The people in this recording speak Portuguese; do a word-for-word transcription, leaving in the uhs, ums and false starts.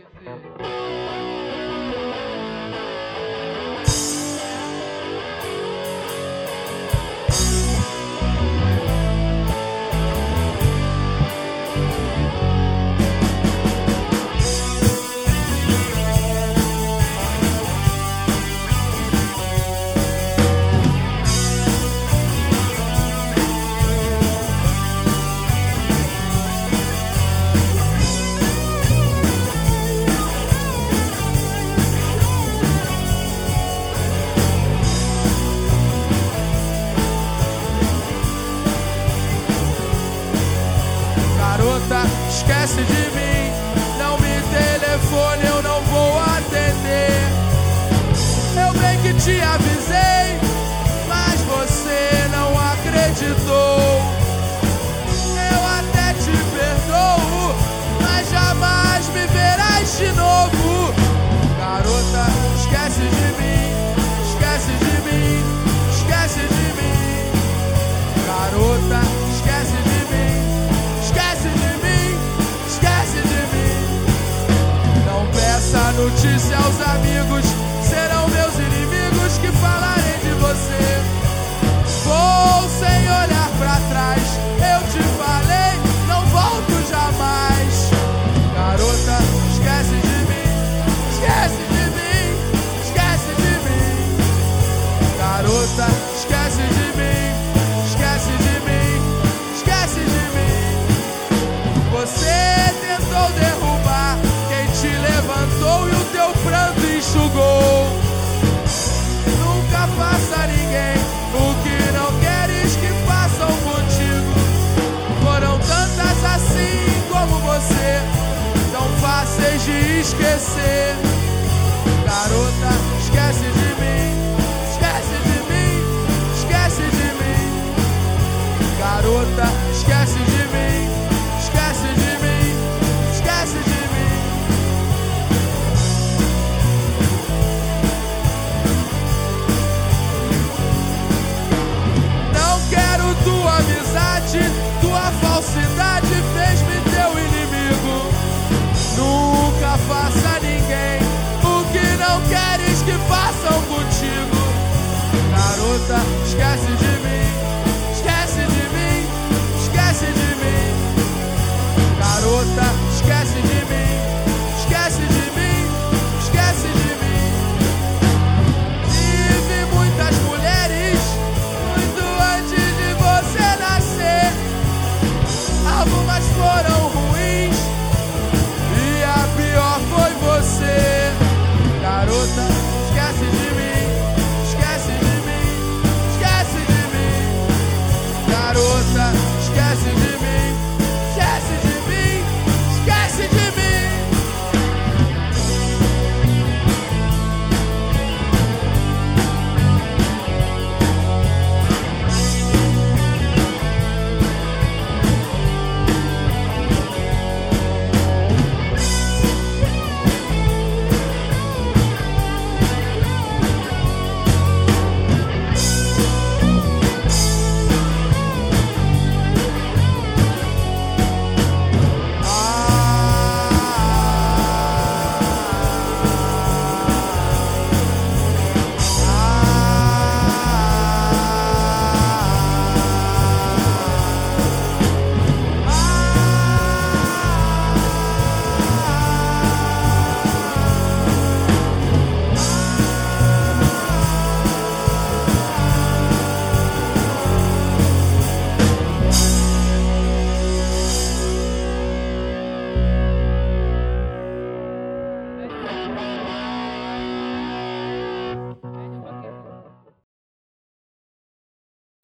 Esquece de mim, não me telefone, eu não vou atender. Eu bem que te avisei, mas você não acreditou. Eu até te perdoo, mas jamais me verás de novo. Garota, esquece de mim, esquece de mim, esquece de mim. Garota, esquece de mim, esquece de mim, esquece de mim. Não peça notícia aos amigos, serão meus inimigos que falarem de você. Vou sem olhar pra trás, eu te falei, não volto jamais. Garota, esquece de mim, esquece de mim, esquece de mim. Garota, esquece de mim, esquece de mim, esquece de mim. Você tentou derrubar quem te levantou e o teu pranto enxugou. Nunca faça a ninguém o que não queres que façam contigo. Foram tantas assim como você, tão fáceis de esquecer. Garota, esquece de mim, esquece de mim, esquece de mim. Garota, esquece de mim, esquece de mim, esquece de mim. Não quero tua amizade, tua falsidade fez-me teu inimigo. Nunca faça a ninguém o que não queres que façam contigo. Garota, esquece